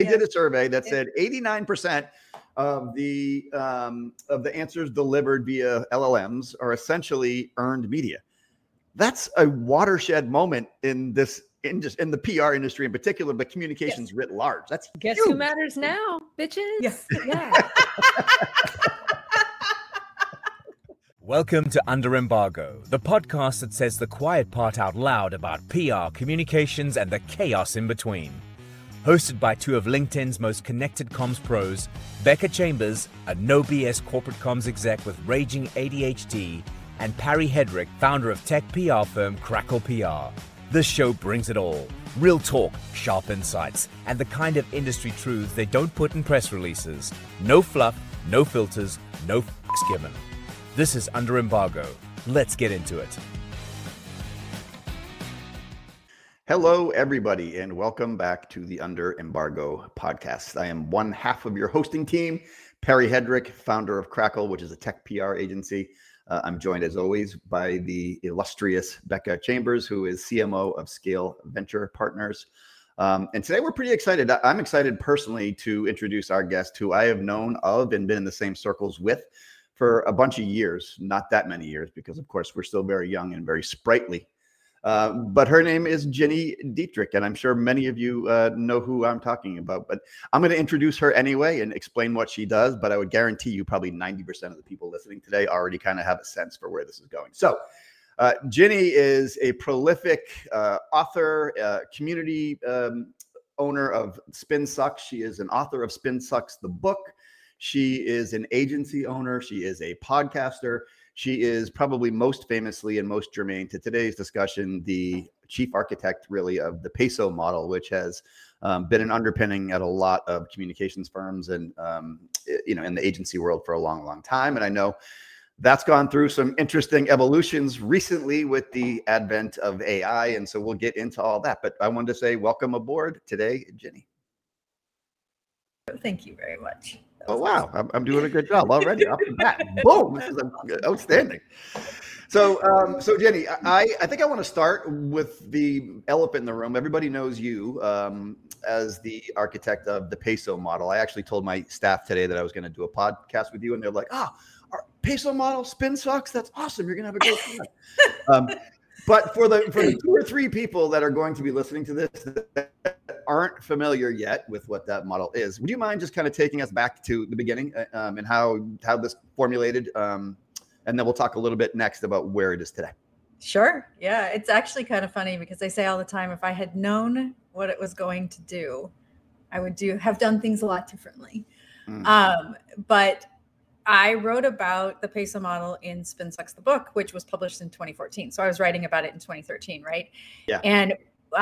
did a survey that said 89% of the answers delivered via LLMs are essentially earned media. That's a watershed moment in this in the PR industry in particular, but communications writ large. That's guess huge. who matters now, bitches? Yeah. Welcome to Under Embargo, the podcast that says the quiet part out loud about PR, communications, and the chaos in between. Hosted by two of LinkedIn's most connected comms pros, Becca Chambers, a no BS corporate comms exec with raging ADHD, and Parry Hedrick, founder of tech PR firm Crackle PR. This show brings it all. Real talk, sharp insights, and the kind of industry truths they don't put in press releases. No fluff, no filters, no f***s given. This is Under Embargo. Let's get into it. Hello, everybody, and welcome back to the Under Embargo podcast. I am one half of your hosting team, Parry Hedrick, founder of Crackle, which is a tech PR agency. I'm joined, as always, by the illustrious Becca Chambers, who is CMO of Scale Venture Partners. And today we're pretty excited. I'm excited personally to introduce our guest, who I have known of and been in the same circles with for a bunch of years, not that many years, because of course we're still very young and very sprightly. But her name is Ginny Dietrich, and I'm sure many of you know who I'm talking about. But I'm going to introduce her anyway and explain what she does. But I would guarantee you probably 90% of the people listening today already kind of have a sense for where this is going. So Ginny is a prolific author, community owner of Spin Sucks. She is an author of Spin Sucks, the book. She is an agency owner. She is a podcaster. She is probably most famously and most germane to today's discussion, the chief architect, really, of the Peso model, which has been an underpinning at a lot of communications firms and, in the agency world for a long, long time. And I know that's gone through some interesting evolutions recently with the advent of AI. And so we'll get into all that. But I wanted to say welcome aboard today, Ginny. Thank you very much. Oh, wow. I'm doing a good job already off the bat. Boom. This is outstanding. So Ginny, I think I want to start with the elephant in the room. Everybody knows you as the architect of the Peso model. I actually told my staff today that I was going to do a podcast with you, and they're like, our Peso model, Spin Sucks. That's awesome. You're going to have a great time. But for the 2 or 3 people that are going to be listening to this that aren't familiar yet with what that model is, would you mind just kind of taking us back to the beginning and how this formulated? And then we'll talk a little bit next about where it is today. Sure. Yeah, it's actually kind of funny because I say all the time, if I had known what it was going to do, I would have done things a lot differently. But I wrote about the Peso model in Spin Sucks, the book, which was published in 2014. So I was writing about it in 2013, right? Yeah. And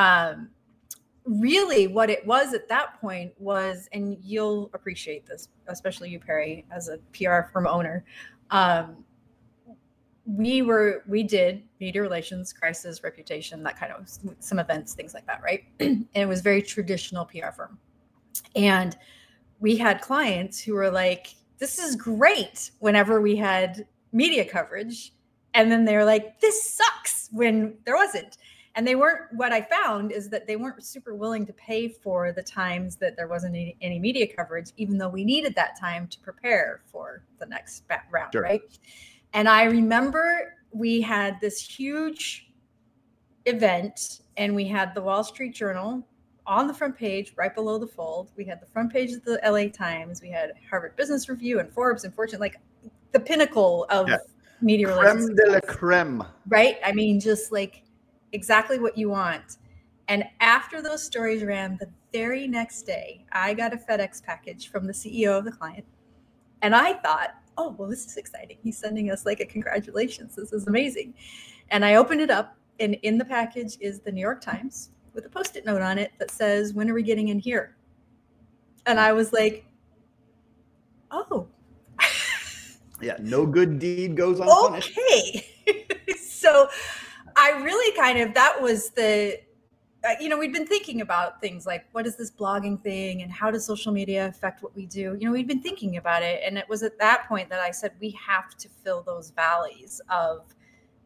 really what it was at that point was, and you'll appreciate this, especially you, Parry, as a PR firm owner, we did media relations, crisis, reputation, that kind of some events, things like that, right? And it was very traditional PR firm. And we had clients who were like, this is great whenever we had media coverage. And then they're like, this sucks when there wasn't. And what I found is that they weren't super willing to pay for the times that there wasn't any media coverage, even though we needed that time to prepare for the next round, sure. Right? And I remember we had this huge event and we had the Wall Street Journal on the front page, right below the fold. We had the front page of the LA Times. We had Harvard Business Review and Forbes and Fortune, like the pinnacle of media relations. Creme de la creme. Right? I mean, just like exactly what you want. And after those stories ran, the very next day, I got a FedEx package from the CEO of the client. And I thought, oh, well, this is exciting. He's sending us like a congratulations. This is amazing. And I opened it up, and in the package is the New York Times with a Post-it note on it that says, when are we getting in here? And I was like, oh. Yeah, no good deed goes unpunished. Okay. So I really that was the, we'd been thinking about things like, what is this blogging thing and how does social media affect what we do? We'd been thinking about it. And it was at that point that I said, we have to fill those valleys of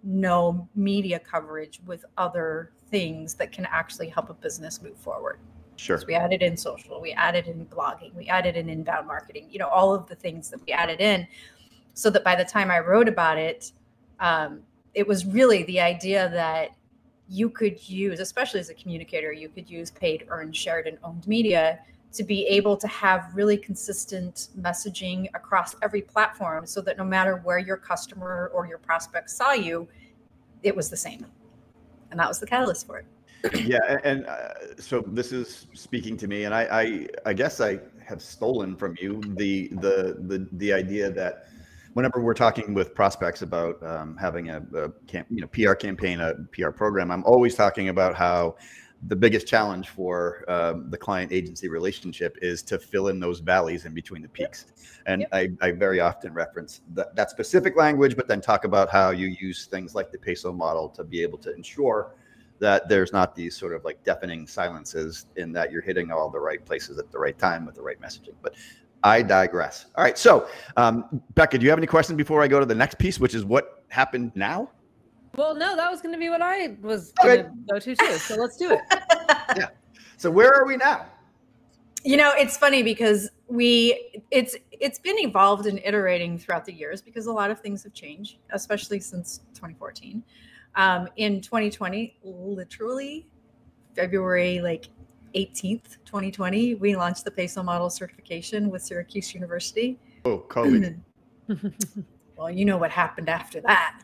no media coverage with other things that can actually help a business move forward. Sure. So we added in social, we added in blogging, we added in inbound marketing, all of the things that we added in, so that by the time I wrote about it, it was really the idea that you could use, especially as a communicator, you could use paid, earned, shared, and owned media to be able to have really consistent messaging across every platform, so that no matter where your customer or your prospect saw you, it was the same. And that was the catalyst for it. Yeah, and so this is speaking to me, and I guess I have stolen from you the idea that whenever we're talking with prospects about having a PR campaign, a PR program, I'm always talking about how the biggest challenge for the client-agency relationship is to fill in those valleys in between the peaks. And I very often reference that specific language, but then talk about how you use things like the peso model to be able to ensure that there's not these sort of like deafening silences, in that you're hitting all the right places at the right time with the right messaging. But I digress. All right. So, Becca, do you have any questions before I go to the next piece, which is what happened now? Well, no, that was going to be what I was going to go to too. So let's do it. Yeah. So where are we now? It's funny because it's been evolved and iterating throughout the years, because a lot of things have changed, especially since 2014. In 2020, literally February 18th, 2020, we launched the peso model certification with Syracuse University. Oh, COVID. Well, you know what happened after that.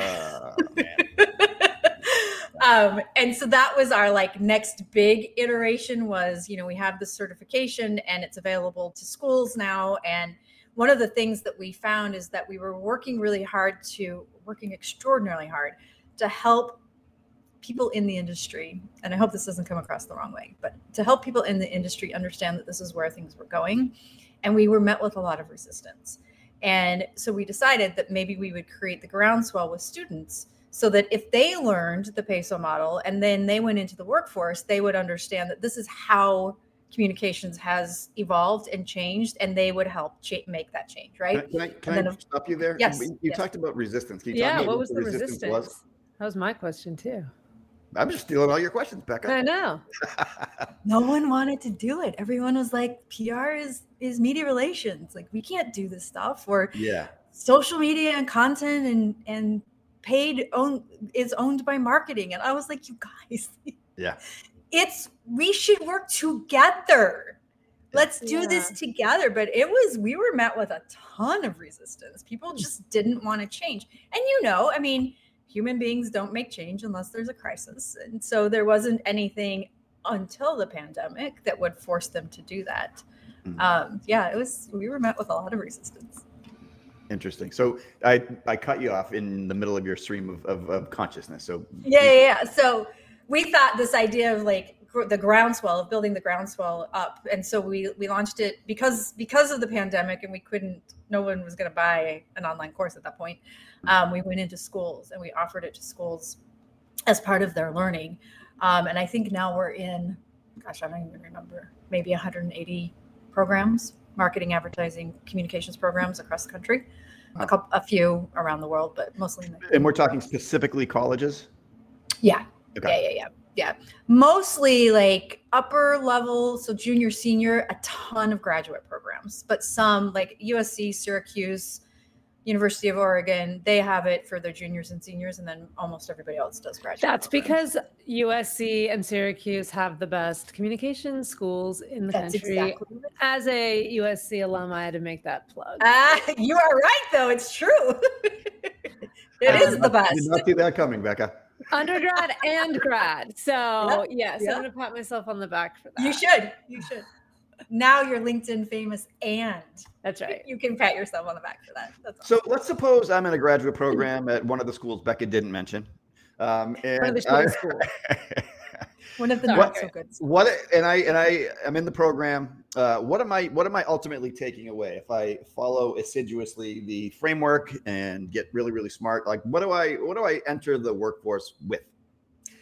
And so that was our next big iteration was, we have the certification and it's available to schools now. And one of the things that we found is that we were working extraordinarily hard to help people in the industry. And I hope this doesn't come across the wrong way, but to help people in the industry understand that this is where things were going. And we were met with a lot of resistance. And so we decided that maybe we would create the groundswell with students, so that if they learned the peso model and then they went into the workforce, they would understand that this is how communications has evolved and changed, and they would help make that change, right? Can I stop you there? Yes. You talked about resistance. Can you Yeah, talk about what was the resistance? That was my question too. I'm just stealing all your questions, Becca. I know. No one wanted to do it. Everyone was like, PR is media relations. We can't do this stuff. Or social media and content and paid is owned by marketing. And I was like, you guys, we should work together. Let's do this together. But we were met with a ton of resistance. People just didn't want to change. And human beings don't make change unless there's a crisis. And so there wasn't anything until the pandemic that would force them to do that. We were met with a lot of resistance. Interesting. So I cut you off in the middle of your stream of consciousness. So So we thought this idea of the groundswell, of building the groundswell up. And so we launched it because of the pandemic, and no one was going to buy an online course at that point. We went into schools and we offered it to schools as part of their learning. And I think now we're in, I don't even remember, maybe 180 programs, marketing, advertising, communications programs across the country, a few around the world, but mostly. And we're talking specifically colleges? Yeah. Okay. Yeah. Mostly upper level. So junior, senior, a ton of graduate programs, but some USC, Syracuse, University of Oregon, they have it for their juniors and seniors, and then almost everybody else does graduate. That's programs. because USC and Syracuse have the best communication schools in the country. Exactly right. As a USC alum, I had to make that plug. You are right, though. It's true. It is the best. I did not see that coming, Becca. Undergrad and grad. So yes, Yep. I'm going to pat myself on the back for that. You should. Now you're LinkedIn famous, and that's right. You can pat yourself on the back for that. That's awesome. So let's suppose I'm in a graduate program at one of the schools Becca didn't mention. One of the schools. One of the not so good schools. And I am in the program. What am I ultimately taking away if I follow assiduously the framework and get really, really smart? What do I enter the workforce with?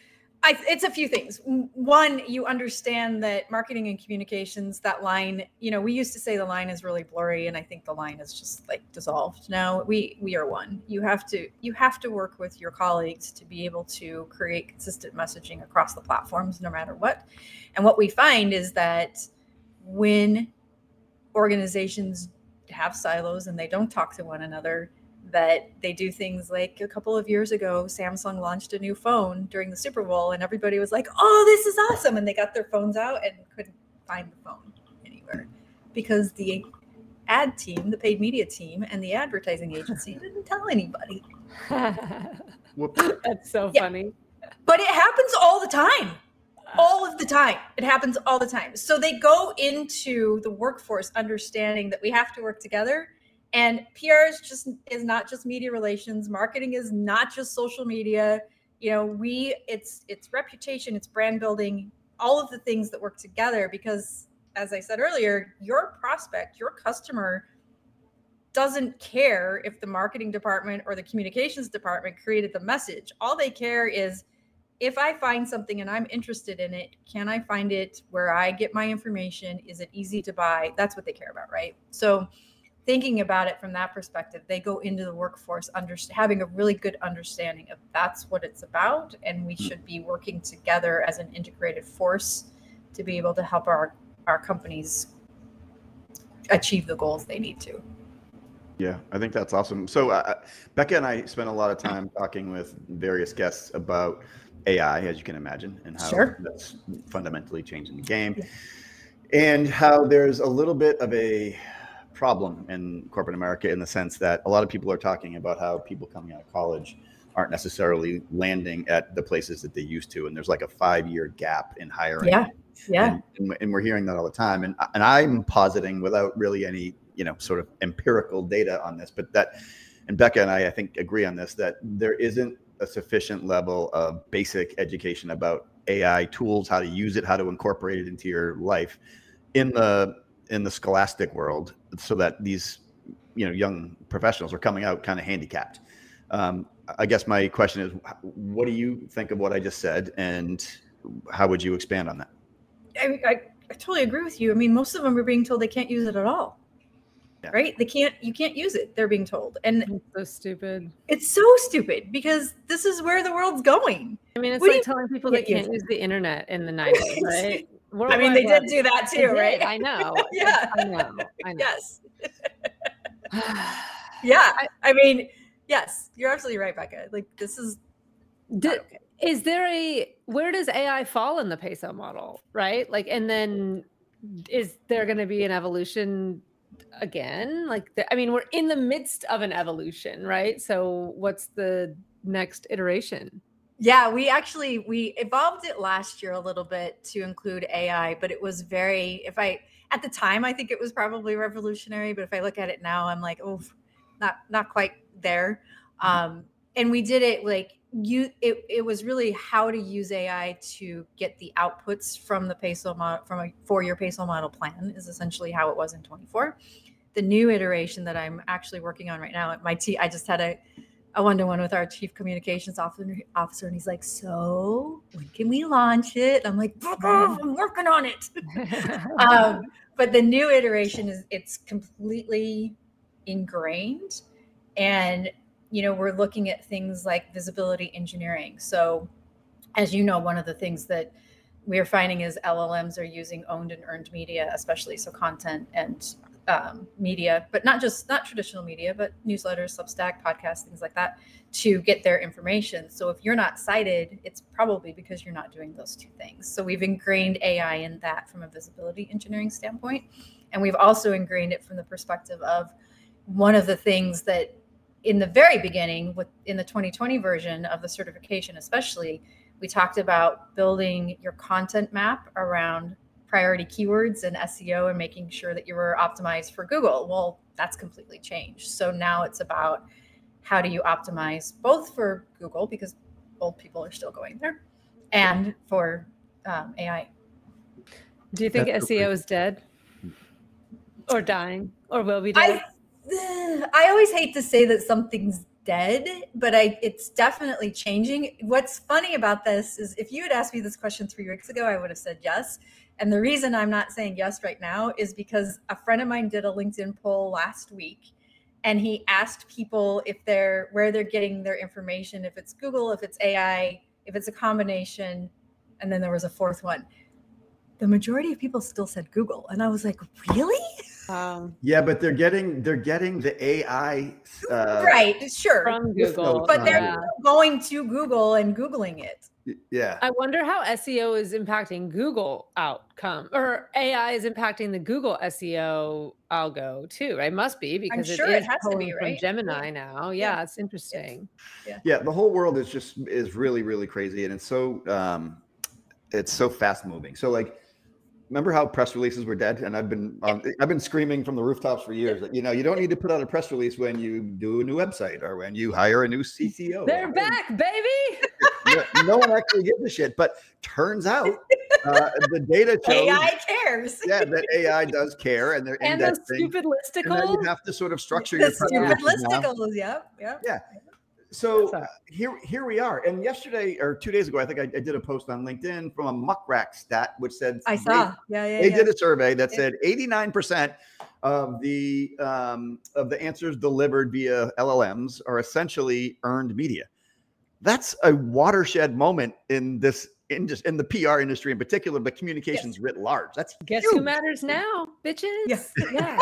It's a few things. One, you understand that marketing and communications, that line, we used to say the line is really blurry, and I think the line is just like dissolved. Now we are one. You have to work with your colleagues to be able to create consistent messaging across the platforms, no matter what. And what we find is that when organizations have silos and they don't talk to one another, that they do things like a couple of years ago, Samsung launched a new phone during the Super Bowl and everybody was like, oh, this is awesome. And they got their phones out and couldn't find the phone anywhere because the ad team, the paid media team, and the advertising agency didn't tell anybody. That's so funny. But it happens all the time. All of the time. It happens all the time. So they go into the workforce understanding that we have to work together. And PR is not just media relations. Marketing is not just social media. It's reputation, it's brand building, all of the things that work together. Because as I said earlier, your prospect, your customer doesn't care if the marketing department or the communications department created the message. All they care is, if I find something and I'm interested in it, can I find it where I get my information? Is it easy to buy? That's what they care about, right? So thinking about it from that perspective, they go into the workforce having a really good understanding of that's what it's about. And we should be working together as an integrated force to be able to help our companies achieve the goals they need to. Yeah, I think that's awesome. So Becca and I spent a lot of time talking with various guests about AI, as you can imagine, and how that's fundamentally changing the game, and how there's a little bit of a problem in corporate America in the sense that a lot of people are talking about how people coming out of college aren't necessarily landing at the places that they used to, and there's like a 5-year gap in hiring. And we're hearing that all the time, and I'm positing, without really any sort of empirical data on this, but that, and Becca and I think agree on this, that there isn't a sufficient level of basic education about AI tools, how to use it, how to incorporate it into your life in the scholastic world, so that these young professionals are coming out kind of handicapped. I guess my question is, what do you think of what I just said, and how would you expand on that? I totally agree with you. I mean, most of them are being told they can't use it at all. Yeah. Right? You can't use it. They're being told. And it's so stupid. It's so stupid because this is where the world's going. I mean, it's like telling people they can't use the internet in the 90s, right? I mean, they did do that too, right? I know. Yeah. I know. Yes. Yeah. I mean, yes, you're absolutely right, Becca. Like, this is not okay. Is there where does AI fall in the peso model, right? Like, and then is there going to be an evolution again? Like, we're in the midst of an evolution, right? So what's the next iteration? Yeah, we evolved it last year a little bit to include AI, but it was at the time, I think it was probably revolutionary, but if I look at it now, I'm like, oh, not quite there. And we did it like it was really how to use AI to get the outputs from the peso model, from a 4-year peso model plan, is essentially how it was in 24. The new iteration that I'm actually working on right now at my team, I just had a one-to-one with our chief communications officer, and he's like, so when can we launch it? I'm like, I'm working on it. But the new iteration it's completely ingrained, and we're looking at things like visibility engineering. So as you know, one of the things that we're finding is LLMs are using owned and earned media, especially so content and media, but not traditional media, but newsletters, Substack, podcasts, things like that, to get their information. So if you're not cited, it's probably because you're not doing those two things. So we've ingrained AI in that from a visibility engineering standpoint. And we've also ingrained it from the perspective of one of the things that in the very beginning, in the 2020 version of the certification especially, we talked about building your content map around priority keywords and SEO and making sure that you were optimized for Google. Well, that's completely changed. So now it's about how do you optimize both for Google, because old people are still going there, and for AI. Do you think SEO is dead or dying or will be dead? I always hate to say that something's dead, but it's definitely changing. What's funny about this is if you had asked me this question 3 weeks ago, I would have said yes. And the reason I'm not saying yes right now is because a friend of mine did a LinkedIn poll last week, and he asked people where they're getting their information, if it's Google, if it's AI, if it's a combination, and then there was a fourth one. The majority of people still said Google, and I was like, really? Yeah, but they're getting the AI right, sure, from Google, but they're going to Google and Googling it. Yeah. I wonder how SEO is impacting Google outcome, or AI is impacting the Google SEO algo too, right? Must be, because I'm sure it is it has to be, from right? Gemini now. Yeah, it's interesting. Yeah, the whole world is really, really crazy, and it's so fast moving. So like, remember how press releases were dead? And I've been screaming from the rooftops for years that, you don't need to put out a press release when you do a new website or when you hire a new CTO. They're back, baby. No one actually gives a shit. But turns out the data shows AI cares. Yeah, that AI does care, and they're and indexing. those stupid listicles. And then you have to sort of structure The your stupid listicles. Yeah. So here we are. And yesterday or 2 days ago, I think I did a post on LinkedIn from a Muckrack stat, which said I saw. They did a survey that said 89% of the answers delivered via LLMs are essentially earned media. That's a watershed moment in this in the PR industry in particular, but communications writ large. That's guess huge. who matters now, bitches? Yes. Yeah.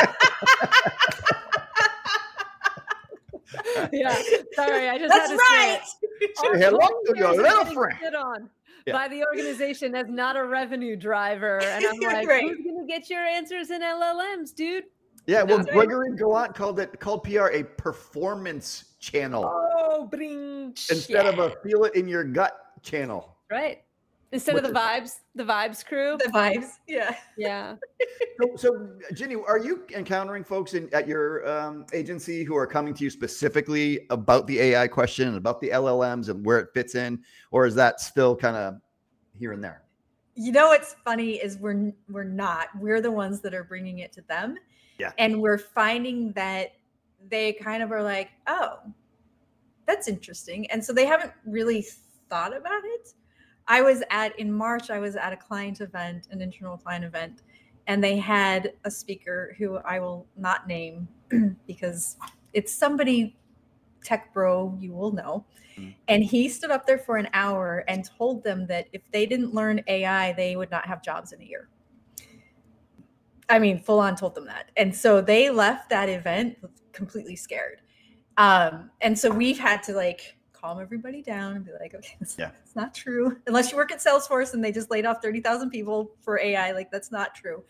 Yeah, sorry, I just That's had to right. say Say hello to your little friend. Sit on Yeah. by the organization as not a revenue driver, and I'm like, Right. who's gonna get your answers in LLMs, dude? Yeah, well, That's right. Gregory Gallant called PR a performance channel Oh, bring instead of a feel it in your gut channel. right. Instead of the vibes crew. The vibes. Yeah. Yeah. So, Ginny, are you encountering folks at your agency who are coming to you specifically about the AI question and about the LLMs and where it fits in, or is that still kind of here and there? What's funny is we're not. We're the ones that are bringing it to them. Yeah. And we're finding that they kind of are like, oh, that's interesting. And so they haven't really thought about it. In March, I was at a client event, an internal client event, and they had a speaker who I will not name because it's somebody tech bro you will know. And he stood up there for an hour and told them that if they didn't learn AI, they would not have jobs in a year. I mean, full on told them that. And so they left that event completely scared. And so we've had to calm everybody down and be like, okay, it's not true. Unless you work at Salesforce and they just laid off 30,000 people for AI, that's not true.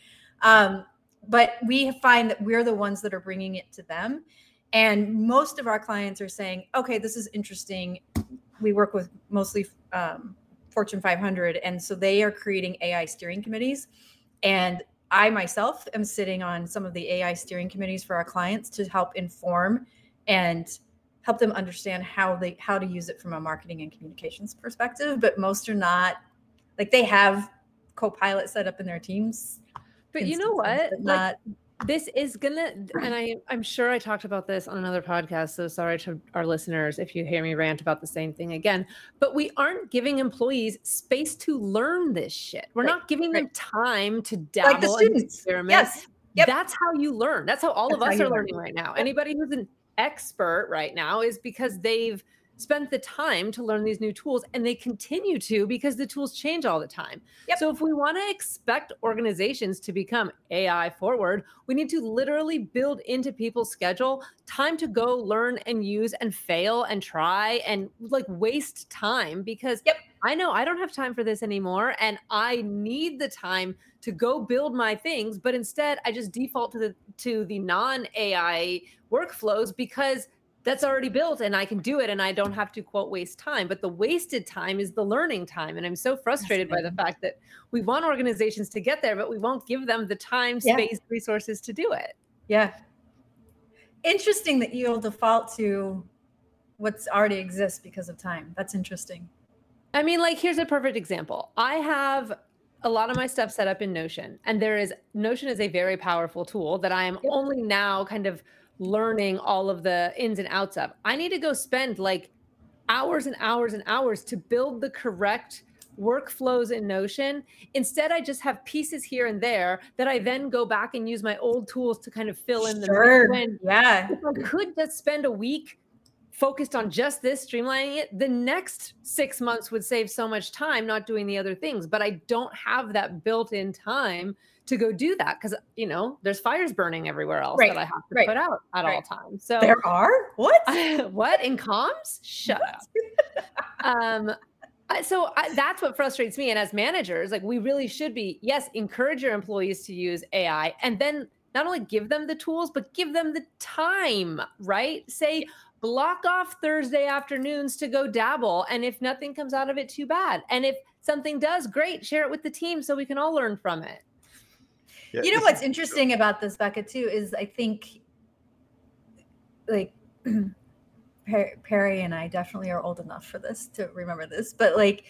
But we find that we're the ones that are bringing it to them. And most of our clients are saying, okay, this is interesting. We work with mostly Fortune 500. And so they are creating AI steering committees. And I myself am sitting on some of the AI steering committees for our clients to help inform and help them understand how to use it from a marketing and communications perspective. But most are not, they have Copilot set up in their teams. But you know what? Not this is gonna, and I'm sure I talked about this on another podcast, so sorry to our listeners if you hear me rant about the same thing again, but we aren't giving employees space to learn this shit. We're not giving them time to dabble the students. and experiment. Yes. Yep. That's how you learn. That's how all of us are learning right now. Anybody who's an expert right now is because they've spent the time to learn these new tools, and they continue to because the tools change all the time. Yep. So if we want to expect organizations to become AI forward, we need to literally build into people's schedule time to go learn and use and fail and try and waste time, because I know I don't have time for this anymore, and I need the time to go build my things, but instead I just default to the non-AI workflows because that's already built and I can do it and I don't have to, quote, waste time. But the wasted time is the learning time. And I'm so frustrated by the fact that we want organizations to get there, but we won't give them the time, space, resources to do it. Yeah. Interesting that you'll default to what's already exists because of time. That's interesting. I mean, here's a perfect example. I have a lot of my stuff set up in Notion, and Notion is a very powerful tool that I am only now kind of learning all of the ins and outs of. I need to go spend like hours and hours and hours to build the correct workflows in Notion. Instead, I just have pieces here and there that I then go back and use my old tools to kind of fill in the Sure. Yeah. If I could just spend a week focused on just this, streamlining it, the next 6 months would save so much time not doing the other things. But I don't have that built-in time to go do that because, you know, there's fires burning everywhere else that I have to put out at all times. So there are? What? What in comms? Shut up. That's what frustrates me. And as managers, like we really should be, yes, encourage your employees to use AI and then not only give them the tools, but give them the time, right? Say, block off Thursday afternoons to go dabble. And if nothing comes out of it, too bad. And if something does, great, share it with the team so we can all learn from it. Yeah, you know what's interesting about this, Becca, too, is I think like Perry and I definitely are old enough for this to remember this, but like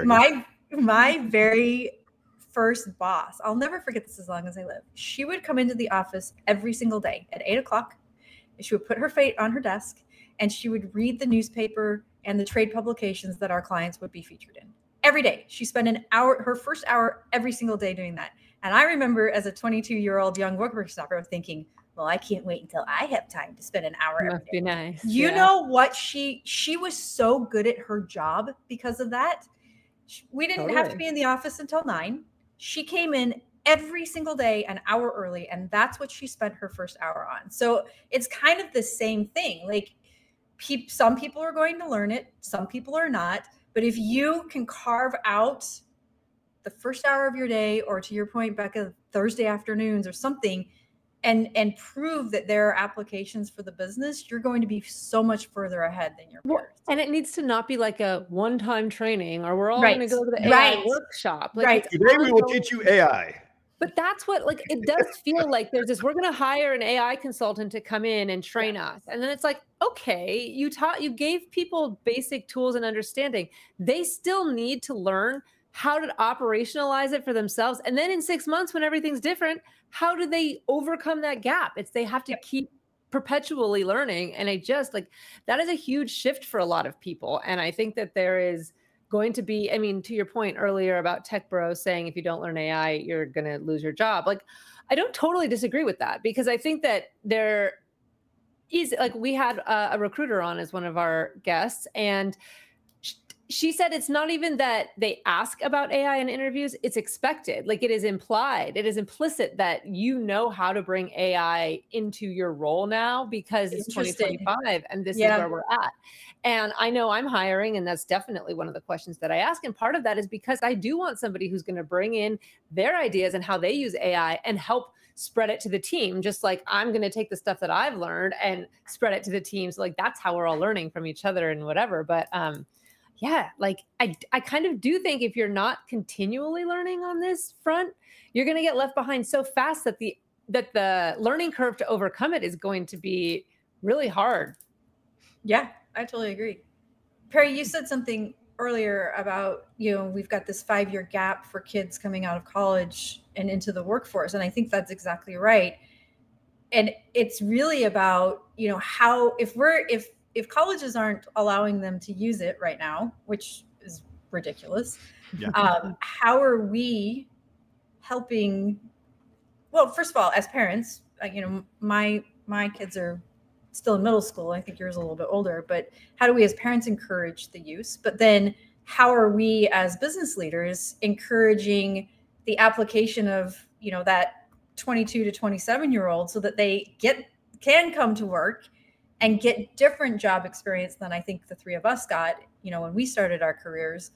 my very first boss, I'll never forget this as long as I live. She would come into the office every single day at 8:00. She would put her feet on her desk and she would read the newspaper and the trade publications that our clients would be featured in every day. She spent an hour, her first hour every single day doing that. And I remember as a 22-year-old young worker stopper thinking, well, I can't wait until I have time to spend an hour every day. Must be nice. You know what? She was so good at her job because of that. We didn't have to be in the office until 9. She came in every single day an hour early, and that's what she spent her first hour on. So it's kind of the same thing. Like some people are going to learn it, some people are not. But if you can carve out the first hour of your day, or to your point, Becca, Thursday afternoons or something, and prove that there are applications for the business, you're going to be so much further ahead than your peers. And it needs to not be like a one-time training or we're all going to go to the AI workshop. Like today we will teach you AI. But that's what, like, it does feel like there's this, we're going to hire an AI consultant to come in and train us. And then it's like, okay, you gave people basic tools and understanding. They still need to learn how to operationalize it for themselves. And then in 6 months, when everything's different, how do they overcome that gap? They have to keep perpetually learning. And I just like, that is a huge shift for a lot of people. And I think that there is going to be, I mean, to your point earlier about tech bros saying, if you don't learn AI, you're going to lose your job. Like, I don't totally disagree with that, because I think that there is, like, we had a recruiter on as one of our guests, and she said it's not even that they ask about AI in interviews, it's expected. Like, it is implied, it is implicit that you know how to bring AI into your role now, because it's 2025 and this is where we're at. And I know I'm hiring, and that's definitely one of the questions that I ask. And part of that is because I do want somebody who's going to bring in their ideas and how they use AI and help spread it to the team, just like I'm going to take the stuff that I've learned and spread it to the team. So like, that's how we're all learning from each other and whatever. But yeah, like I kind of do think if you're not continually learning on this front, you're going to get left behind so fast that the learning curve to overcome it is going to be really hard. Yeah, I totally agree. Perry, you said something earlier about, we've got this 5-year gap for kids coming out of college and into the workforce. And I think that's exactly right. And it's really about, how, if colleges aren't allowing them to use it right now, which is ridiculous, how are we helping? Well, first of all, as parents, my kids are still in middle school. I think yours a little bit older, but how do we as parents encourage the use? But then how are we as business leaders encouraging the application of, that 22 to 27-year-old so that they can come to work and get different job experience than I think the three of us got, when we started our careers,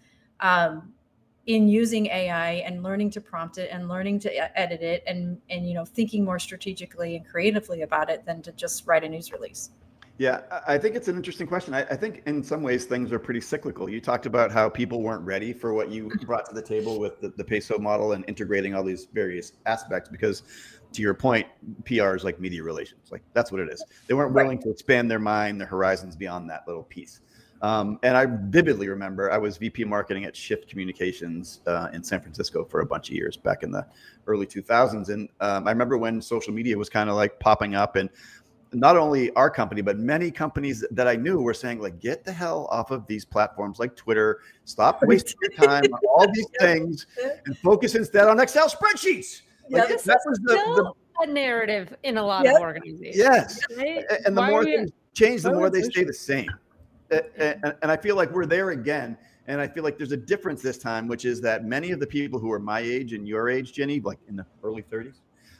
in using AI and learning to prompt it and learning to edit it and thinking more strategically and creatively about it than to just write a news release. Yeah, I think it's an interesting question. I think in some ways things are pretty cyclical. You talked about how people weren't ready for what you brought to the table with the Peso model and integrating all these various aspects, because to your point, PR is like media relations. Like, that's what it is. They weren't willing to expand their mind, their horizons beyond that little piece. And I vividly remember I was VP marketing at Shift Communications in San Francisco for a bunch of years back in the early 2000s. And I remember when social media was kind of like popping up, and not only our company, but many companies that I knew were saying, like, get the hell off of these platforms like Twitter. Stop wasting your time on all these things and focus instead on Excel spreadsheets. Like, This that is was still a narrative in a lot of organizations. yes. Right? And the Why more are we- things change, the why are more we they so stay the same. And I feel like we're there again. And I feel like there's a difference this time, which is that many of the people who are my age and your age, Jenny, like in the early 30s,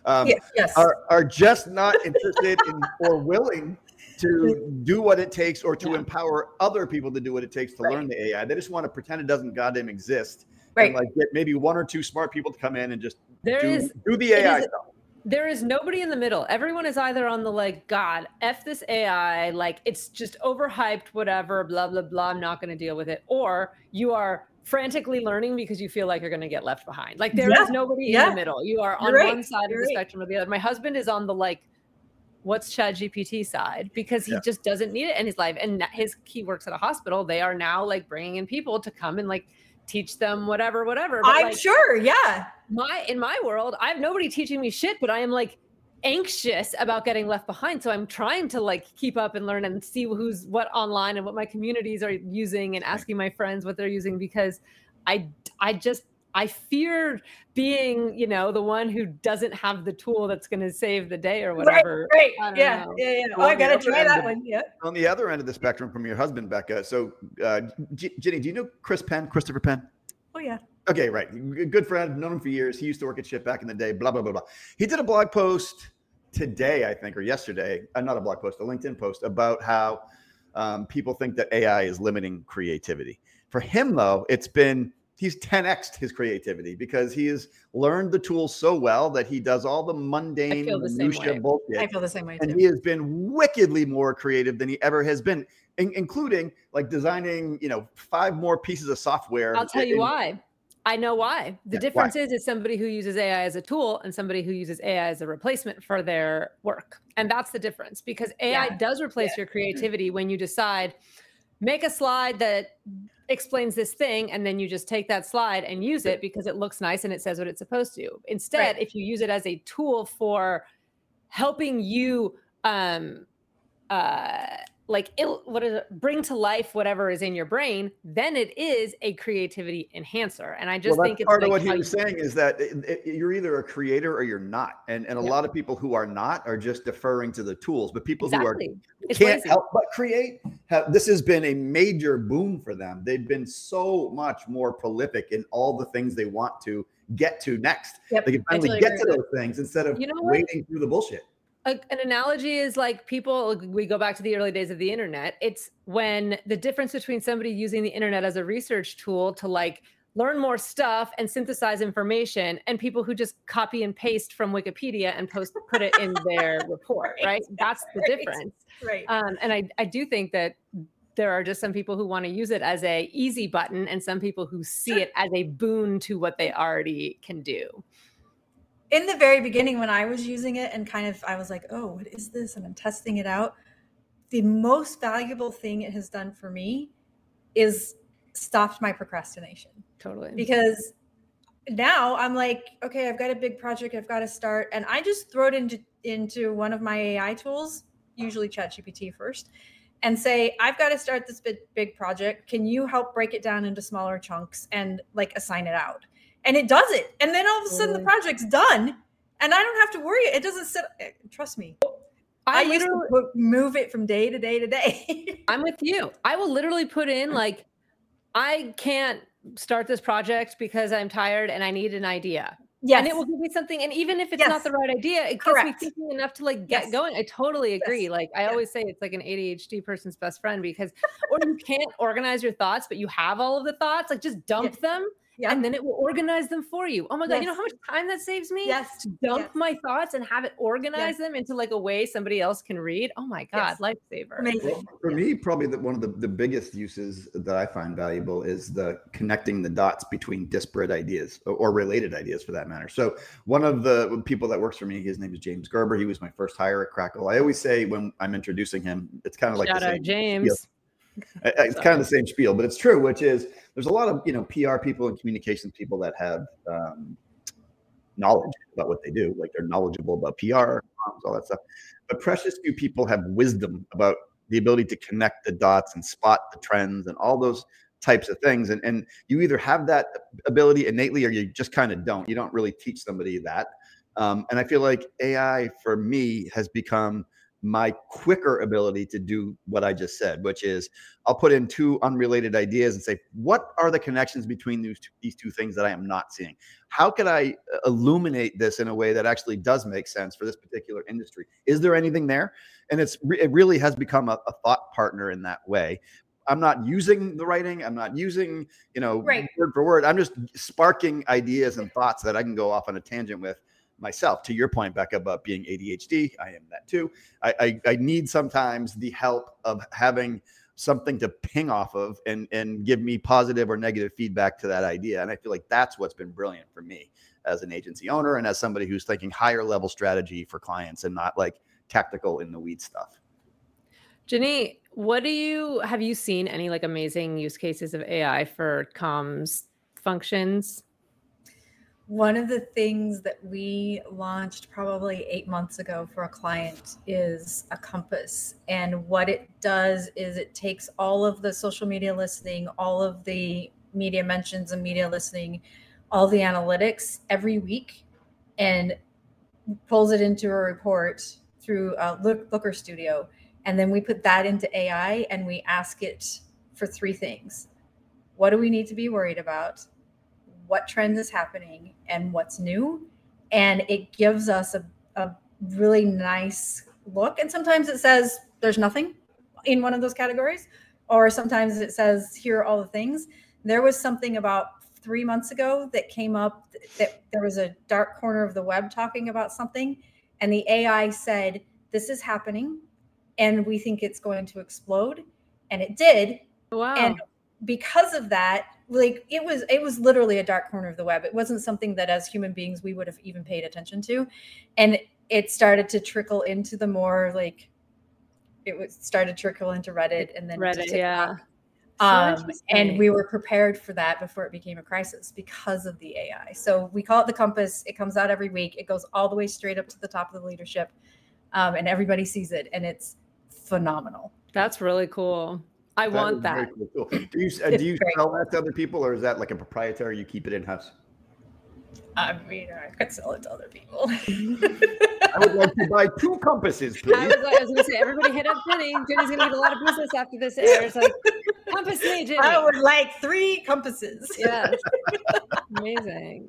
are just not interested in or willing to do what it takes or to empower other people to do what it takes to learn the AI. They just want to pretend it doesn't goddamn exist. And like get maybe one or two smart people to come in and just do the AI stuff. There is nobody in the middle. Everyone is either on the like, God, F this AI, like it's just overhyped, whatever, blah, blah, blah, I'm not going to deal with it. Or you are frantically learning because you feel like you're going to get left behind. Like there is nobody in the middle. You are on one side of the spectrum or the other. My husband is on the like, what's ChatGPT side, because he just doesn't need it in his life. And he works at a hospital. They are now like bringing in people to come and like teach them whatever. But I'm like, sure. Yeah. In my world, I have nobody teaching me shit, but I am like anxious about getting left behind. So I'm trying to like keep up and learn and see who's what online and what my communities are using and asking my friends what they're using, because I fear being, the one who doesn't have the tool that's going to save the day or whatever. Right. Yeah. Oh, I got to try that one. Yeah. On the other end of the spectrum from your husband, Becca. So, Jenny, do you know Christopher Penn? Oh, yeah. Okay, right. Good friend, known him for years. He used to work at Shift back in the day, blah, blah, blah, blah. He did a blog post today, I think, or yesterday, not a blog post, a LinkedIn post about how people think that AI is limiting creativity. For him, though, he's 10x'd his creativity because he has learned the tools so well that he does all the mundane minutia bullshit. I feel the same way too. And he has been wickedly more creative than he ever has been, including like designing, 5 more pieces of software. I'll tell you why. I know why. The difference is somebody who uses AI as a tool and somebody who uses AI as a replacement for their work. And that's the difference, because AI does replace your creativity when you decide, make a slide that explains this thing, and then you just take that slide and use it because it looks nice and it says what it's supposed to. Instead, if you use it as a tool for helping you bring to life whatever is in your brain, then it is a creativity enhancer. And I just think it's part of what he was saying is that you're either a creator or you're not. And a lot of people who are not are just deferring to the tools, but people who can't help but create, this has been a major boom for them. They've been so much more prolific in all the things they want to get to next. They can finally get to those things instead of wading through the bullshit. An analogy is like we go back to the early days of the internet. It's when the difference between somebody using the internet as a research tool to like learn more stuff and synthesize information, and people who just copy and paste from Wikipedia and put it in their report, right? That's the difference. Right. And I do think that there are just some people who want to use it as a easy button and some people who see it as a boon to what they already can do. In the very beginning, when I was using it and I was like, oh, what is this? And I'm testing it out. The most valuable thing it has done for me is stopped my procrastination. Totally. Because now I'm like, okay, I've got a big project I've got to start. And I just throw it into one of my AI tools, usually ChatGPT first, and say, I've got to start this big project. Can you help break it down into smaller chunks and like assign it out? And it does it. And then all of a sudden the project's done and I don't have to worry. It doesn't sit. Trust me. I used to move it from day to day to day. I'm with you. I will literally put in like, I can't start this project because I'm tired and I need an idea. Yes. And it will give me something. And even if it's not the right idea, it gets me thinking enough to like get going. I totally agree. Like I always say, it's like an ADHD person's best friend because, or you can't organize your thoughts, but you have all of the thoughts, like just dump them. And then it will organize them for you. Oh my God. You know how much time that saves me? To dump my thoughts and have it organize them into like a way somebody else can read. Oh my God. Lifesaver. Amazing. Well, for me, probably one of the biggest uses that I find valuable is the connecting the dots between disparate ideas or related ideas for that matter. So one of the people that works for me, his name is James Gerber. He was my first hire at Crackle. I always say when I'm introducing him, it's kind of like shout out James. Spiel. It's kind of the same spiel, but it's true, which is there's a lot of PR people and communications people that have knowledge about what they do. Like they're knowledgeable about PR, all that stuff. But precious few people have wisdom about the ability to connect the dots and spot the trends and all those types of things. And you either have that ability innately or you just kind of don't. You don't really teach somebody that. And I feel like AI for me has become my quicker ability to do what I just said, which is I'll put in two unrelated ideas and say, what are the connections between these two things that I am not seeing? How can I illuminate this in a way that actually does make sense for this particular industry? Is there anything there? And it really has become a thought partner in that way. I'm not using the writing. I'm not using, Right. word for word. I'm just sparking ideas and thoughts that I can go off on a tangent with myself. To your point, Becca, about being ADHD, I am that too. I need sometimes the help of having something to ping off of and give me positive or negative feedback to that idea. And I feel like that's what's been brilliant for me as an agency owner and as somebody who's thinking higher level strategy for clients and not like tactical in the weed stuff. Jenny, have you seen any like amazing use cases of AI for comms functions? One of the things that we launched probably 8 months ago for a client is a compass. And what it does is it takes all of the social media listening, all of the media mentions and media listening, all the analytics every week and pulls it into a report through Looker Studio. And then we put that into AI and we ask it for three things. What do we need to be worried about? What trend is happening and what's new? And it gives us a really nice look. And sometimes it says there's nothing in one of those categories, or sometimes it says here are all the things. There was something about 3 months ago that came up that there was a dark corner of the web talking about something. And the AI said, this is happening and we think it's going to explode. And it did. Wow. And because of that, like it was literally a dark corner of the web. It wasn't something that as human beings we would have even paid attention to. And it started to trickle into the more like started to trickle into Reddit and then Reddit, yeah. And we were prepared for that before it became a crisis because of the AI. So we call it the compass. It comes out every week. It goes all the way straight up to the top of the leadership. And everybody sees it and it's phenomenal. That's really cool. I want that. Cool. Do you sell that to other people or is that like a proprietary? You keep it in-house? I mean, I could sell it to other people. I would like to buy 2 compasses, please. I was going to say, everybody hit up Jenny. Jenny's going to get a lot of business after this airs. Like, compass me, Jenny. I would like 3 compasses. Yes. Amazing.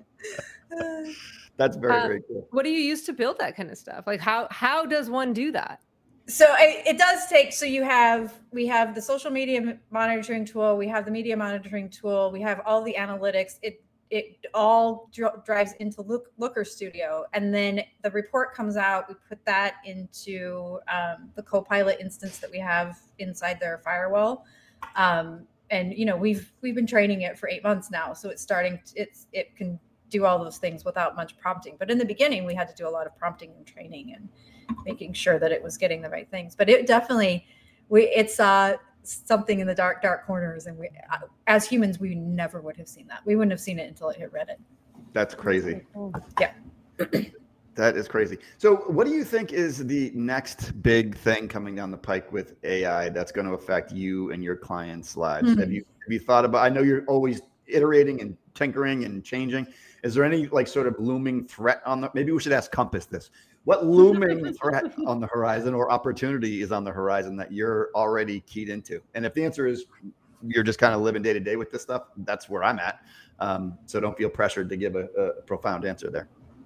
That's very, very cool. What do you use to build that kind of stuff? Like, how does one do that? So it does take, so we have the social media monitoring tool, we have the media monitoring tool, we have all the analytics. It all drives into Looker Studio. And then the report comes out, we put that into the Copilot instance that we have inside their firewall. And we've been training it for 8 months now. So it can do all those things without much prompting. But in the beginning, we had to do a lot of prompting and training and making sure that it was getting the right things. But it definitely, it's something in the dark corners. And as humans, we never would have seen that. We wouldn't have seen it until it hit Reddit. That's crazy. Yeah. That is crazy. So what do you think is the next big thing coming down the pike with AI that's going to affect you and your clients' lives? Mm-hmm. Have you thought about, I know you're always iterating and tinkering and changing. Is there any like sort of looming threat maybe we should ask Compass this. What looming threat on the horizon or opportunity is on the horizon that you're already keyed into? And if the answer is you're just kind of living day to day with this stuff, that's where I'm at. So don't feel pressured to give a profound answer there.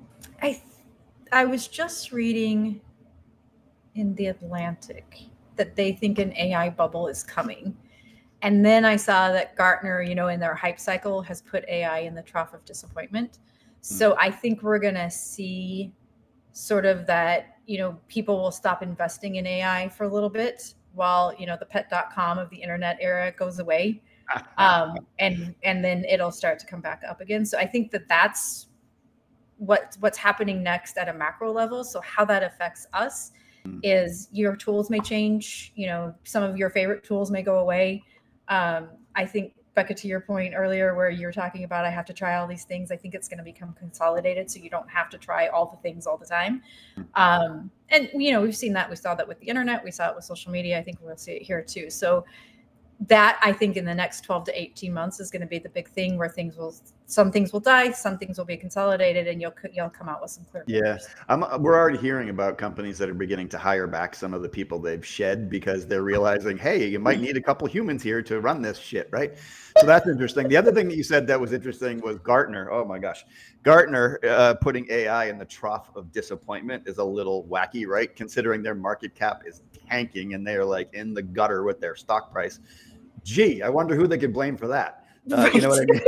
I was just reading in The Atlantic that they think an AI bubble is coming. And then I saw that Gartner, in their hype cycle has put AI in the trough of disappointment. So I think we're going to see sort of that, people will stop investing in AI for a little bit while, the pet.com of the internet era goes away. And then it'll start to come back up again. So I think that's what's happening next at a macro level. So how that affects us is your tools may change. Some of your favorite tools may go away. I think, Becca, to your point earlier, where you're talking about, I have to try all these things. I think it's going to become consolidated. So you don't have to try all the things all the time. And, we've seen that. We saw that with the internet. We saw it with social media. I think we'll see it here too. So that, I think, in the next 12 to 18 months is going to be the big thing where some things will die, some things will be consolidated, and you'll come out with some clear pictures. We're already hearing about companies that are beginning to hire back some of the people they've shed because they're realizing, hey, you might need a couple humans here to run this shit, right? So that's interesting. The other thing that you said that was interesting was Gartner. Oh my gosh. Gartner putting AI in the trough of disappointment is a little wacky, right? Considering their market cap is tanking and they're like in the gutter with their stock price. Gee, I wonder who they could blame for that. You know what I mean?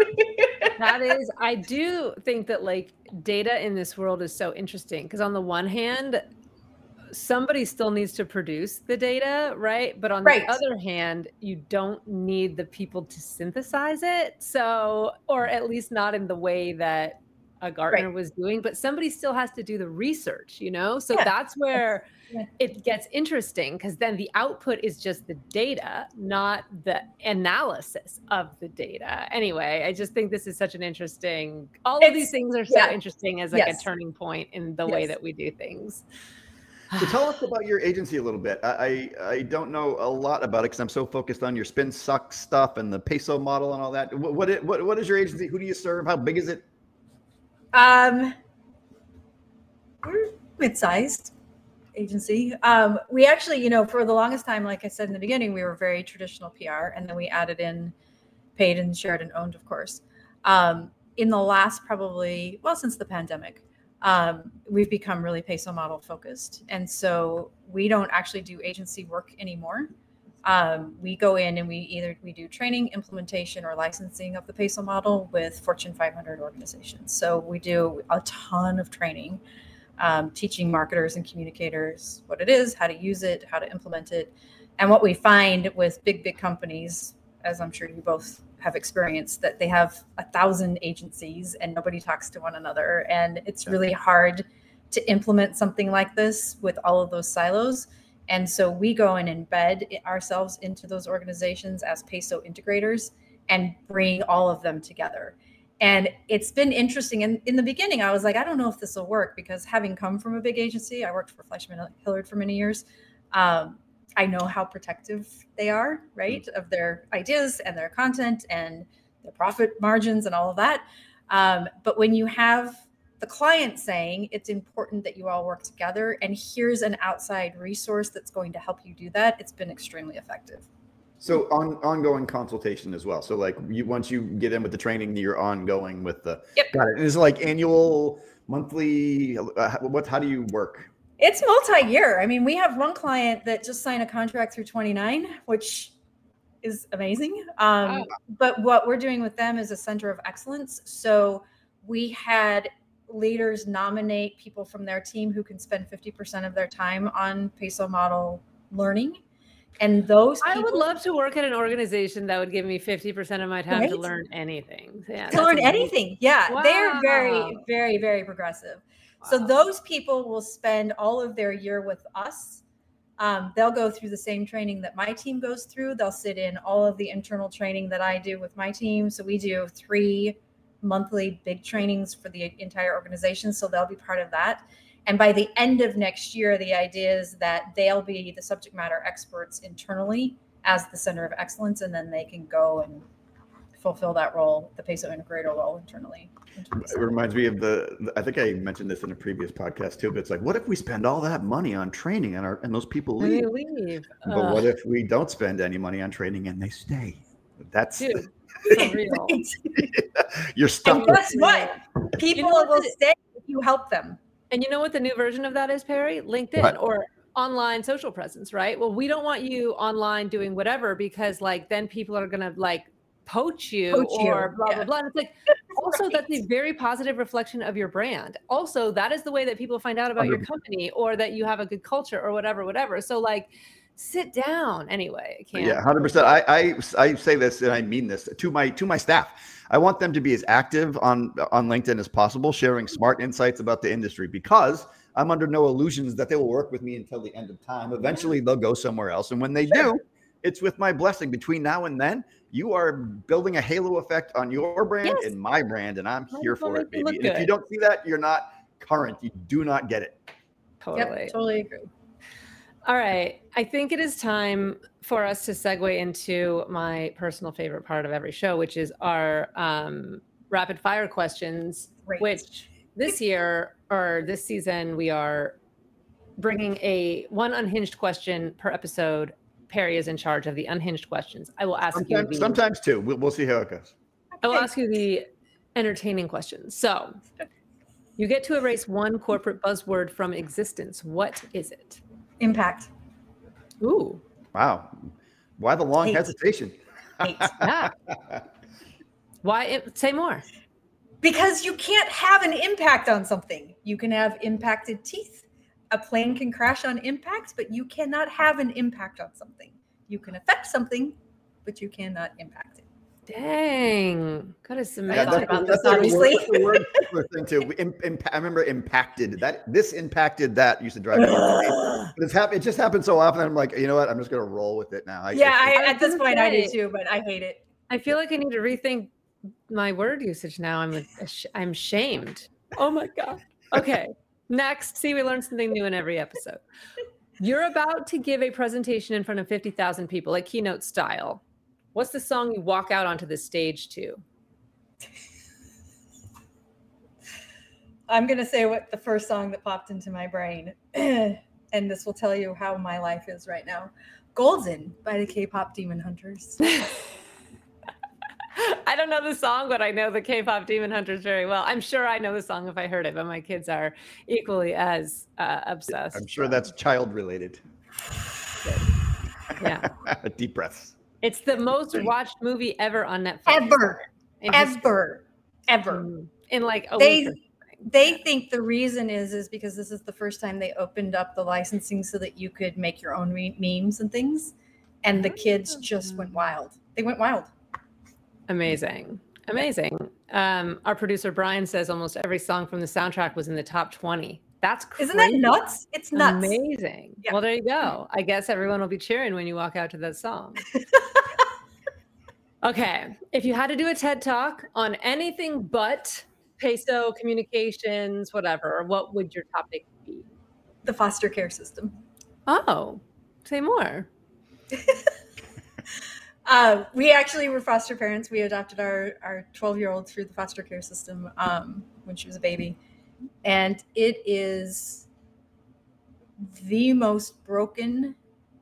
I do think that like data in this world is so interesting because on the one hand, somebody still needs to produce the data, right? But on the other hand, you don't need the people to synthesize it. So, or at least not in the way that a Gartner was doing, but somebody still has to do the research, So that's where it gets interesting because then the output is just the data, not the analysis of the data. Anyway, I just think this is such an interesting, all of these things are so interesting as like a turning point in the way that we do things. So tell us about your agency a little bit. I don't know a lot about it because I'm so focused on your spin suck stuff and the peso model and all that. What is your agency? Who do you serve? How big is it? We're mid-sized agency. We actually, for the longest time, like I said in the beginning, we were very traditional PR, and then we added in paid and shared and owned, of course. In the last since the pandemic, we've become really peso model focused. And so we don't actually do agency work anymore. We go in and we do training, implementation, or licensing of the peso model with Fortune 500 organizations. So we do a ton of training, teaching marketers and communicators what it is, how to use it, how to implement it. And what we find with big companies, as I'm sure you both have experienced, that they have 1,000 agencies and nobody talks to one another. And it's really hard to implement something like this with all of those silos. And so we go and embed ourselves into those organizations as peso integrators and bring all of them together. And it's been interesting. And in the beginning, I was like, I don't know if this will work because having come from a big agency, I worked for Fleishman Hillard for many years. I know how protective they are, right, of their ideas and their content and their profit margins and all of that. But when you have the client saying it's important that you all work together and here's an outside resource that's going to help you do that, it's been extremely effective. So ongoing consultation as well. So like once you get in with the training, you're ongoing with the, got it. Is it like annual, monthly, how do you work? It's multi-year. I mean, we have one client that just signed a contract through 29, which is amazing. But what we're doing with them is a center of excellence. So we had leaders nominate people from their team who can spend 50% of their time on peso model learning. And those people, I would love to work at an organization that would give me 50% of my time to learn anything. Yeah, to learn anything. Yeah. Wow. They're very, very, very progressive. Wow. So those people will spend all of their year with us. They'll go through the same training that my team goes through. They'll sit in all of the internal training that I do with my team. So we do 3 monthly big trainings for the entire organization. So they'll be part of that. And by the end of next year, the idea is that they'll be the subject matter experts internally as the center of excellence, and then they can go and fulfill that role, the peso integrator role internally. It reminds me of I think I mentioned this in a previous podcast too, but it's like, what if we spend all that money on training and those people leave? But what if we don't spend any money on training and they stay? That's for real. You're stuck. And guess what? People will stay if you help them. And you know what the new version of that is, Perry? LinkedIn or online social presence, right? Well, we don't want you online doing whatever because like then people are going to like poach you or blah, blah, blah. And it's like, also that's a very positive reflection of your brand. Also, that is the way that people find out about 100%. Your company or that you have a good culture or whatever. So like, sit down anyway. I can't. Yeah, 100%. I say this and I mean this to my staff. I want them to be as active on LinkedIn as possible, sharing smart insights about the industry because I'm under no illusions that they will work with me until the end of time. Eventually, they'll go somewhere else. And when they do, it's with my blessing. Between now and then, you are building a halo effect on your brand and my brand, and I'm here for it, baby. And if you don't see that, you're not current. You do not get it. Totally. Yep, totally agree. All right. I think it is time for us to segue into my personal favorite part of every show, which is our rapid fire questions, Great. which this year or this season, we are bringing one unhinged question per episode. Perry is in charge of the unhinged questions. I will ask sometimes two. We'll see how it goes. I will ask you the entertaining questions. So you get to erase one corporate buzzword from existence. What is it? Impact. Ooh. Wow. Why the long hesitation? Yeah. Why? Say more. Because you can't have an impact on something. You can have impacted teeth. A plane can crash on impact, but you cannot have an impact on something. You can affect something, but you cannot impact it. Dang. Gotta submit about this, obviously. That's a word thing too. I remember impacted. This impacted that used to drive me crazy. But it just happened so often. I'm like, you know what? I'm just gonna roll with it now. At this point I do too, but I hate it. I feel like I need to rethink my word usage now. I'm shamed. Oh my God. Okay. Next. See, we learn something new in every episode. You're about to give a presentation in front of 50,000 people, like keynote style. What's the song you walk out onto the stage to? I'm going to say what the first song that popped into my brain, and this will tell you how my life is right now. Golden by the K-pop Demon Hunters. I don't know the song, but I know the K-pop Demon Hunters very well. I'm sure I know the song if I heard it, but my kids are equally as obsessed. I'm sure that's child related. Yeah. Deep breaths. It's the most watched movie ever on Netflix. Ever. In like a week. They think the reason is because this is the first time they opened up the licensing so that you could make your own memes and things. And the kids just went wild. They went wild. Amazing. Our producer Brian says almost every song from the soundtrack was in the top 20. That's crazy. Isn't that nuts? It's nuts. Amazing. Yeah. Well, there you go. I guess everyone will be cheering when you walk out to that song. Okay. If you had to do a TED Talk on anything but peso, communications, whatever, what would your topic be? The foster care system. Oh, say more. We actually were foster parents. We adopted our 12-year-old through the foster care system when she was a baby. And it is the most broken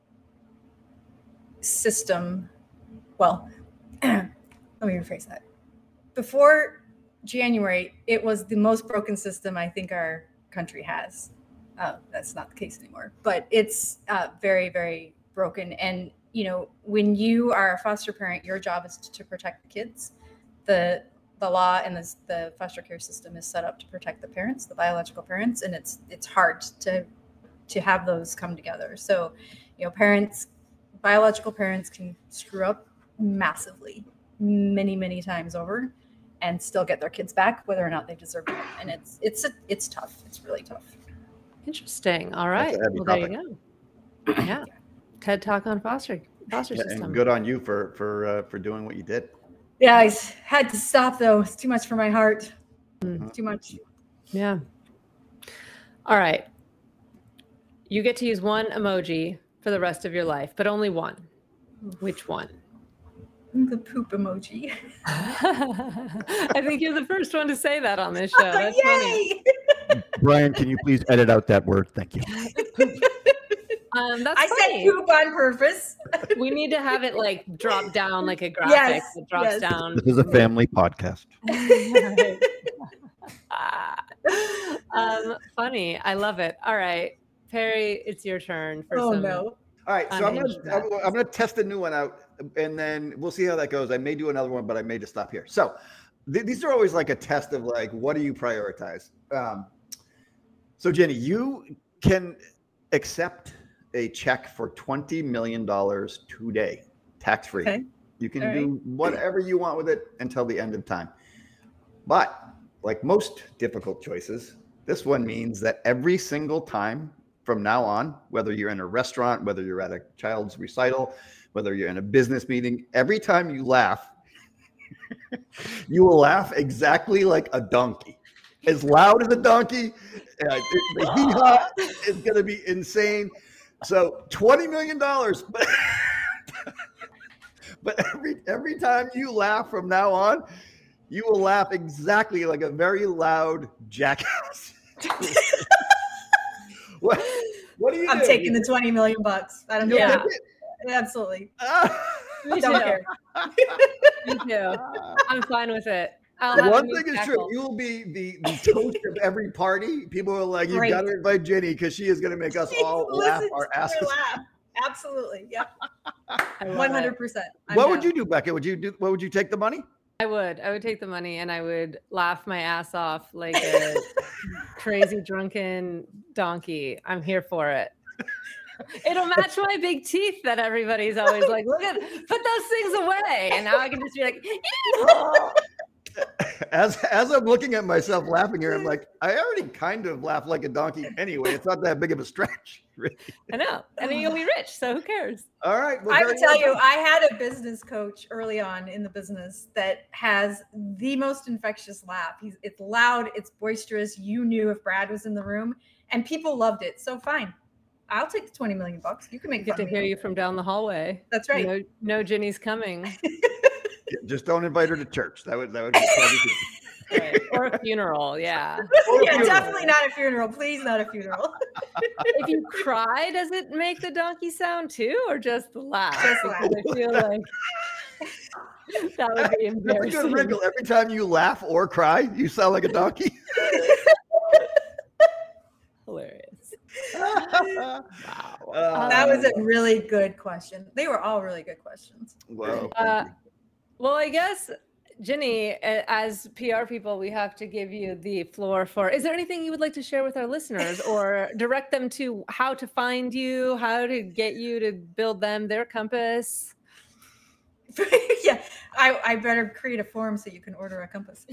system. Well, let me rephrase that. Before January, it was the most broken system I think our country has. That's not the case anymore, but it's very, very broken. And you know, when you are a foster parent, your job is to protect the kids. The law and the foster care system is set up to protect the parents, the biological parents, and it's hard to have those come together. So, you know, biological parents can screw up massively, many times over, and still get their kids back, whether or not they deserve it. And it's tough. It's really tough. Interesting. All right. Well, there you go. Yeah. TED Talk on foster system. And good on you for doing what you did. Yeah, I had to stop though. It's too much for my heart. Too much. Yeah. All right. You get to use one emoji for the rest of your life, but only one. Which one? The poop emoji. I think you're the first one to say that on this show. That's Yay! funny. Brian, can you please edit out that word? Thank you. That's I funny. said poop on purpose. We need to have it like drop down like a graphic that drops down. This is a family podcast. Funny. I love it. All right. Perry, it's your turn. Oh, no. All right. So I'm going to test a new one out and then we'll see how that goes. I may do another one, but I may just stop here. So these are always like a test of like, what do you prioritize? So Jenny, you can accept a check for $20 million today, tax-free. Okay. You can do whatever you want with it until the end of time. But like most difficult choices, this one means that every single time from now on, whether you're in a restaurant, whether you're at a child's recital, whether you're in a business meeting, every time you laugh, you will laugh exactly like a donkey. as loud as a donkey. The hee-haw is going to be insane. So $20 million. But every time you laugh from now on, you will laugh exactly like a very loud jackass. What do you do? I'm taking the $20 million. I don't You'll care. take it? Absolutely. Me Don't too. care. Me too. I'm fine with it. I'll The have a one new thing is tackle. true. You will be the toast of every party. People are like, you've Great. got to invite Ginny because she is going to make us all laugh our asses. Laugh. Absolutely. Yeah. I love it. 100%. What would you do, Becca? What would you take the money? I would take the money and I would laugh my ass off like a crazy drunken donkey. I'm here for it. It'll match my big teeth that everybody's always like, look at, put those things away. And now I can just be like, As I'm looking at myself laughing here, I'm like, I already kind of laugh like a donkey anyway. It's not that big of a stretch, really. I know. And then you'll be rich. So who cares? All right. Well, I very would tell well you, done. I had a business coach early on in the business that has the most infectious laugh. It's loud, it's boisterous. You knew if Brad was in the room, and people loved it. So fine, I'll take the $20 million. You can make Get fun to of hear me. you from down the hallway. That's right. No Ginny's coming. Just don't invite her to church. That would be probably Right. Or a funeral. Yeah. Yeah, definitely not a funeral. Please, not a funeral. If you cry, does it make the donkey sound too, or just the laugh? Just Because laugh. I feel like that would be That's a embarrassing. good wrinkle. Every time you laugh or cry, you sound like a donkey. Hilarious. Wow. That was a really good question. They were all really good questions. Wow. Well, I guess, Ginny, as PR people, we have to give you the floor for. Is there anything you would like to share with our listeners, or direct them to how to find you, how to get you to build them their compass? Yeah, I better create a form so you can order a compass.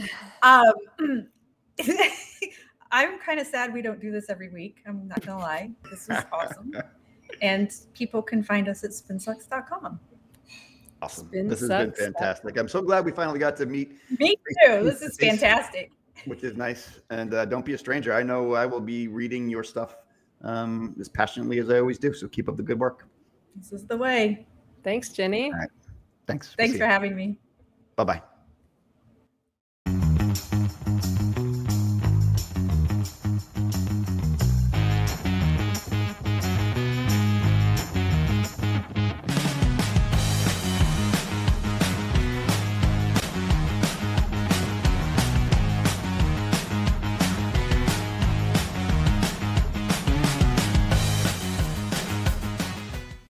I'm kind of sad we don't do this every week. I'm not gonna lie. This was awesome. And people can find us at spinsucks.com. Awesome. Spin This has been sucks. fantastic. I'm so glad we finally got to meet, Me too. This is fantastic. which is nice. And don't be a stranger. I know I will be reading your stuff as passionately as I always do. So keep up the good work. This is the way. Thanks, Ginny. All right. Thanks. Thanks for having me. Bye-bye.